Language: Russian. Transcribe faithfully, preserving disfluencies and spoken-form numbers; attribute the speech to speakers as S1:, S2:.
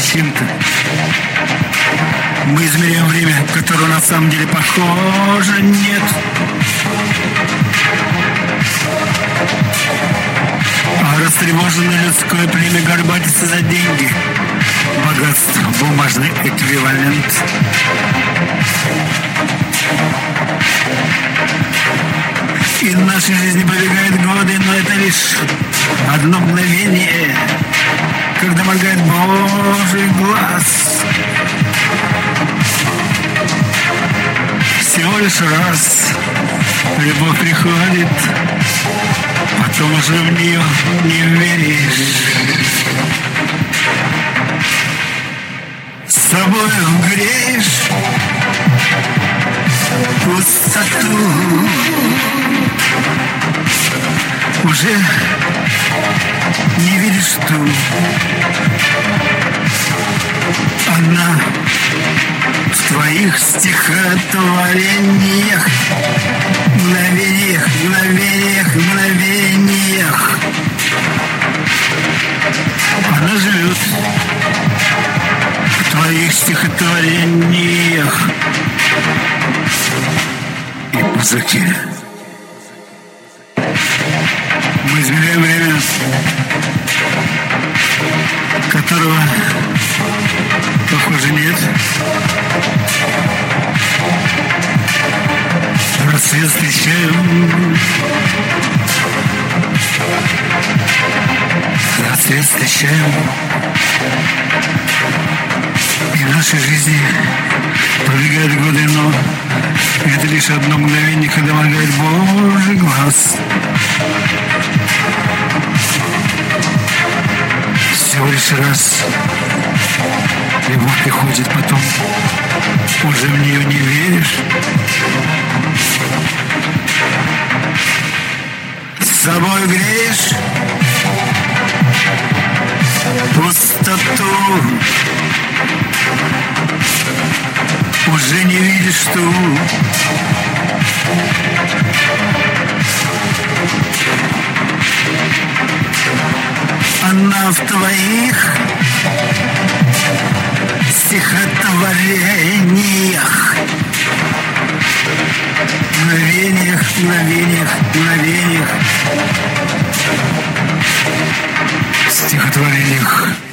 S1: чем-то. Мы измеряем время, которого на самом деле, похоже, нет. А растревоженное людское племя горбатится за деньги. Богатство, бумажный эквивалент. И в нашей жизни пробегают годы, но это лишь одно мгновение, когда моргает Божий глаз. Всего лишь раз любовь приходит, потом уже в нее не веришь. С собой греешь пустоту, уже не видишь ту. Она в твоих стихотворениях, мгновениях, мгновениях, мгновениях. Она живет в твоих стихотворениях и музыке. Мы измеряем время, которого, похоже, нет. Рассвет встречаем. Рассвет встречаем. И в нашей жизни пробегают годы, но это лишь одно мгновение, когда моргает Божий глаз. Всего лишь раз любовь приходит, потом уже в нее не веришь. С собой греешь пустоту, уже не видишь ту. Она в твоих стихотворениях, мгновениях, мгновениях, мгновениях, стихотворениях.